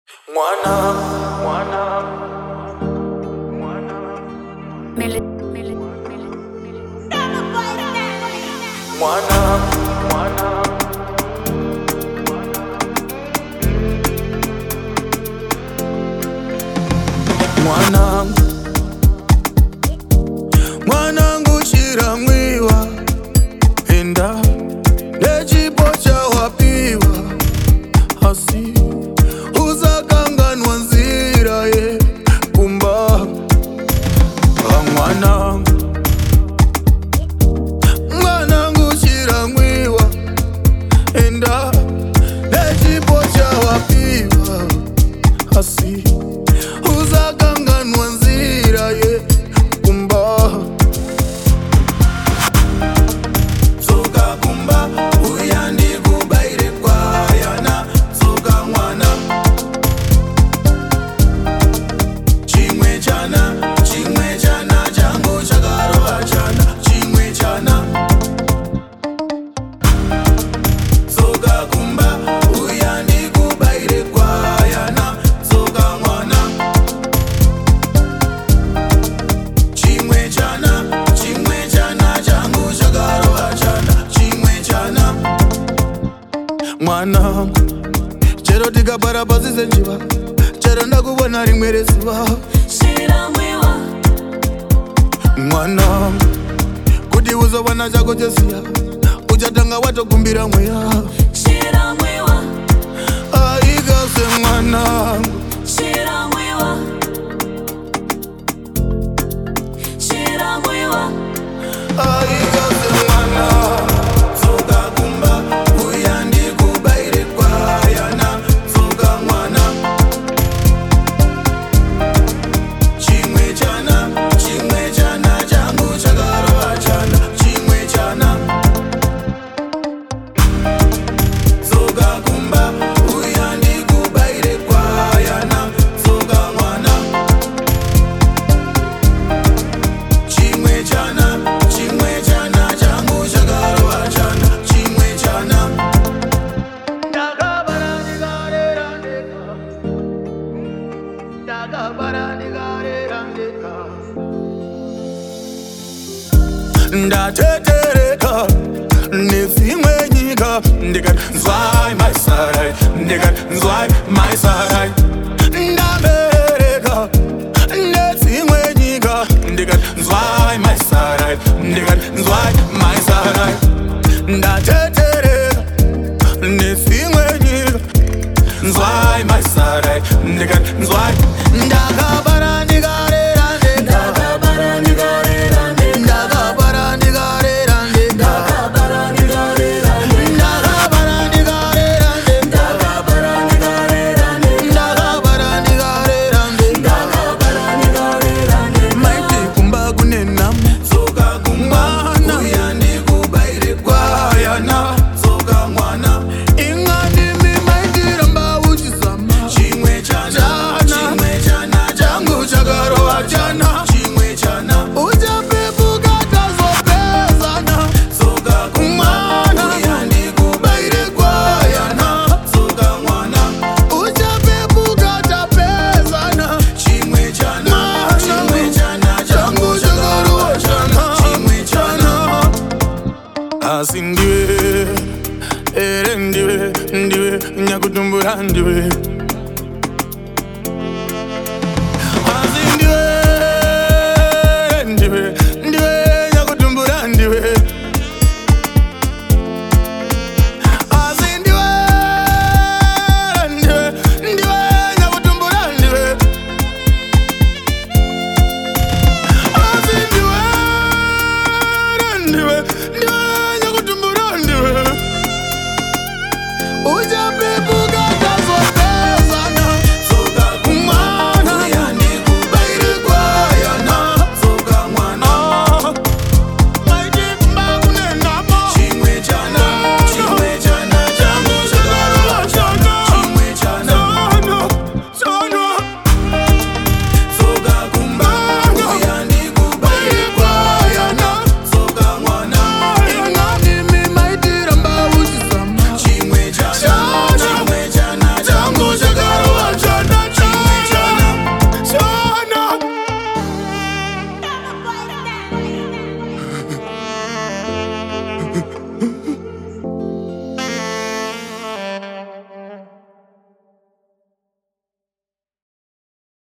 Mwanangu shiramwiwa enda nechipocha wapiwa hasi uzakanganwa nzira ye kumba mwanangu shiramwiwa enda nechipocha wapiwa hasi uzakanganwa nzira ye kumba Soka kumba uyandi kubaire kwa yana soka mwana chimwe chana changu chakarova chana chimwe chana Soka kumba uyandi kubaire kwa yana soka mwana chimwe chana changu chakarova chana chimwe chana mwana chero tikabara pasi senjiva chero ndakubona rimwe rezuva Shiramwiwa mwana kuti uzovana chako chesiya uchatanga watokumbira mweya Shiramwiwa aikase mwanangu Shiramwiwa Shiramwiwa aikase mwanangu soka kumba uyandi kubaire kwa yana soka mwana chimwe chana changu chakarova chana chimwe chana soka kumba uyandi kubaire kwa yana soka mwana chimwe chana changu chakarova chana chimwe chana ndatetereka nezimwe nyika ndikati nzwai maisarai ndikati nzwai maisarai ndabereka nezimwe nyika ndikati nzwai maisarai ndikati nzwai maisarai ndatetereka nezimwe nyika nzwai maisarai ndikati nzwai